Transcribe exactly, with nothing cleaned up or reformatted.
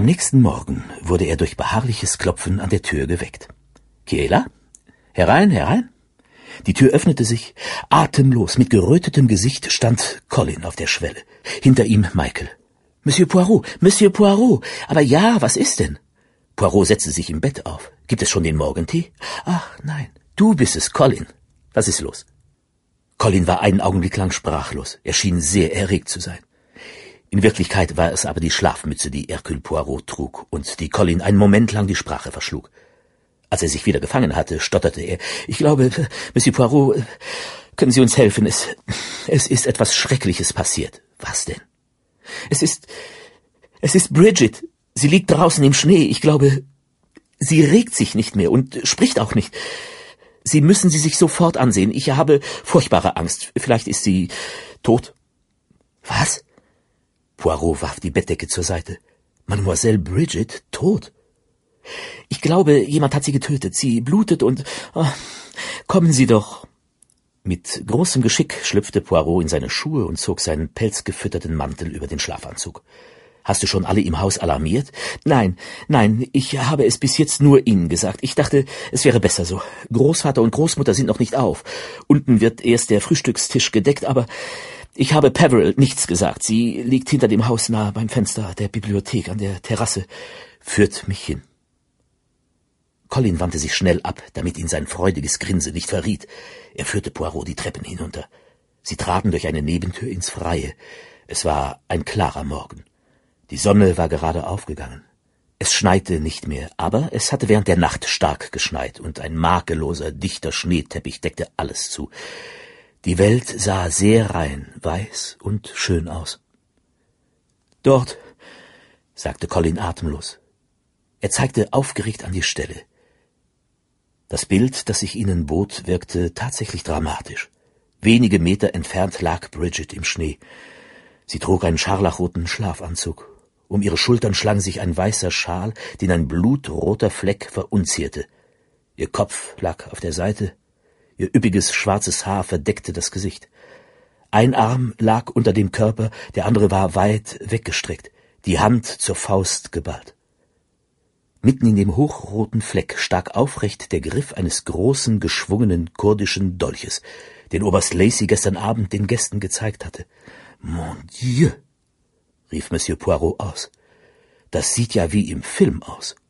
Am nächsten Morgen wurde er durch beharrliches Klopfen an der Tür geweckt. »Kiela? Herein, herein!« Die Tür öffnete sich. Atemlos, mit gerötetem Gesicht stand Colin auf der Schwelle. Hinter ihm Michael. »Monsieur Poirot, Monsieur Poirot! Aber ja, was ist denn?« Poirot setzte sich im Bett auf. »Gibt es schon den Morgentee?« »Ach, nein, du bist es, Colin. Was ist los?« Colin war einen Augenblick lang sprachlos. Er schien sehr erregt zu sein. In Wirklichkeit war es aber die Schlafmütze, die Hercule Poirot trug und die Colin einen Moment lang die Sprache verschlug. Als er sich wieder gefangen hatte, stotterte er. »Ich glaube, Monsieur Poirot, können Sie uns helfen? Es, es ist etwas Schreckliches passiert.« »Was denn?« »Es ist, es ist Bridget. Sie liegt draußen im Schnee. Ich glaube, sie regt sich nicht mehr und spricht auch nicht. Sie müssen sie sich sofort ansehen. Ich habe furchtbare Angst. Vielleicht ist sie tot.« »Was?« Poirot warf die Bettdecke zur Seite. »Mademoiselle Bridget tot?« »Ich glaube, jemand hat sie getötet. Sie blutet und... Oh, kommen Sie doch.« Mit großem Geschick schlüpfte Poirot in seine Schuhe und zog seinen pelzgefütterten Mantel über den Schlafanzug. »Hast du schon alle im Haus alarmiert?« »Nein, nein, ich habe es bis jetzt nur Ihnen gesagt. Ich dachte, es wäre besser so. Großvater und Großmutter sind noch nicht auf. Unten wird erst der Frühstückstisch gedeckt, aber ich habe Peveril nichts gesagt. Sie liegt hinter dem Haus nahe beim Fenster der Bibliothek an der Terrasse. Führt mich hin.« Colin wandte sich schnell ab, damit ihn sein freudiges Grinsen nicht verriet. Er führte Poirot die Treppen hinunter. Sie traten durch eine Nebentür ins Freie. Es war ein klarer Morgen. Die Sonne war gerade aufgegangen. Es schneite nicht mehr, aber es hatte während der Nacht stark geschneit und ein makelloser, dichter Schneeteppich deckte alles zu. Die Welt sah sehr rein, weiß und schön aus. »Dort«, sagte Colin atemlos. Er zeigte aufgeregt an die Stelle. Das Bild, das sich ihnen bot, wirkte tatsächlich dramatisch. Wenige Meter entfernt lag Bridget im Schnee. Sie trug einen scharlachroten Schlafanzug. Um ihre Schultern schlang sich ein weißer Schal, den ein blutroter Fleck verunzierte. Ihr Kopf lag auf der Seite, ihr üppiges schwarzes Haar verdeckte das Gesicht. Ein Arm lag unter dem Körper, der andere war weit weggestreckt, die Hand zur Faust geballt. Mitten in dem hochroten Fleck stak aufrecht der Griff eines großen, geschwungenen kurdischen Dolches, den Oberst Lacey gestern Abend den Gästen gezeigt hatte. »Mon Dieu«, rief Monsieur Poirot aus. »Das sieht ja wie im Film aus.«